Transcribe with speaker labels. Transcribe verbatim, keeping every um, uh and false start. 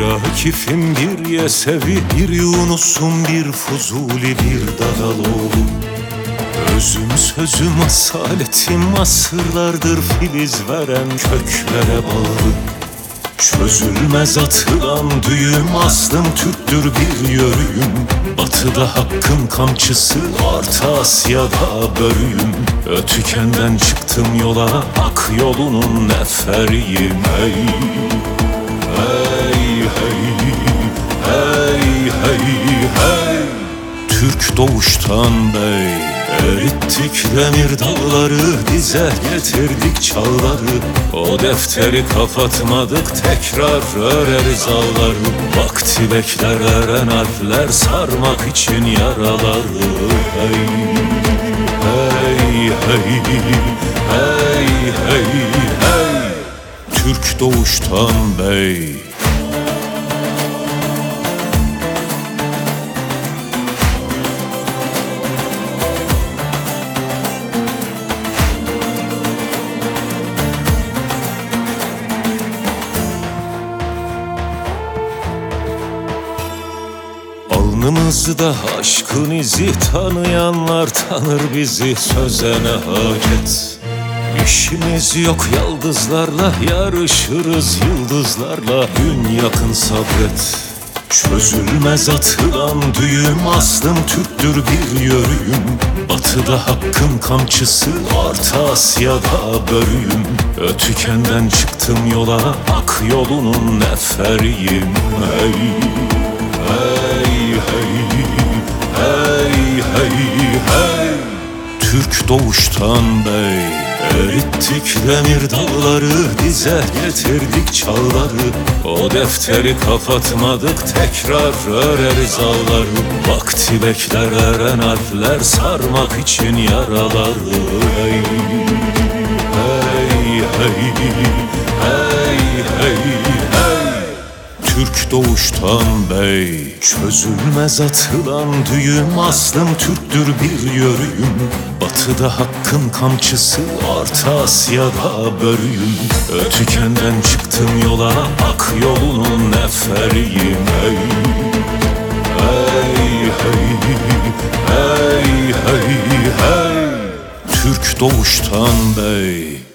Speaker 1: Akif'im bir Yesevi, bir Yunus'um, bir Fuzuli, bir Dadaloğlu. Özüm sözüm asaletim, asırlardır filiz veren köklere bağlı. Çözülmez atılan düğüm, aslım Türktür bir yörüyüm. Batıda hakkın kamçısı, Orta Asya'da börüyüm. Ötükenden çıktım yola, hak yolunun neferiyim. Hey, hey, hey, hey, hey, hey. Türk doğuştan bey, erittik demir dağları, dize getirdik çağları. O defteri kapatmadık, tekrar öreriz ağları. Vakti bekler eren harfler, sarmak için yaraları. Hey, hey, hey, hey, hey, hey. Türk doğuştan bey. Alnımızda aşkın izi, tanıyanlar tanır bizi, söze ne hacet. İşimiz yok yıldızlarla, yarışırız yıldızlarla, gün yakın sabret. Çözülmez atılan düğüm, aslım Türktür bir yörüyüm. Batıda hakkın kamçısı, Orta Asya'da börüyüm. Ötükenden çıktım yola, hak yolunun neferiyim. Hey, hey, hey, hey, hey, hey. Türk doğuştan bey, erittik demir dağları, dize getirdik çağları. O defteri kapatmadık, tekrar öreriz ağları. Vakti bekler eren harfler, sarmak için yaraları. Hey, hey, hey, hey, hey, hey. Türk doğuştan bey, çözülmez atılan düğüm, aslım Türktür bir yörüyüm. Batıda hakkın kamçısı, Orta Asya'da börüyüm. Ötükenden çıktım yola, hak yolunun neferiyim. Hey, hey, hey, hey, hey, hey. Türk doğuştan bey.